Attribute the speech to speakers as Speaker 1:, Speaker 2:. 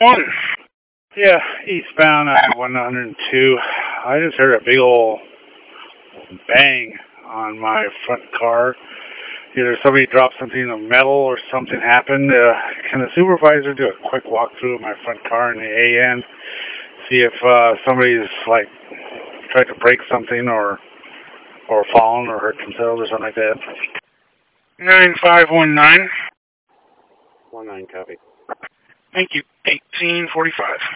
Speaker 1: One. Yeah, eastbound at 102. I just heard a big old bang on my front car. Either somebody dropped something in the metal or something happened. Can the supervisor do a quick walkthrough of my front car in the AN? See if somebody's like tried to break something or fallen or hurt themselves or something like that. 9519.
Speaker 2: 19 copy.
Speaker 1: Thank you. 1845.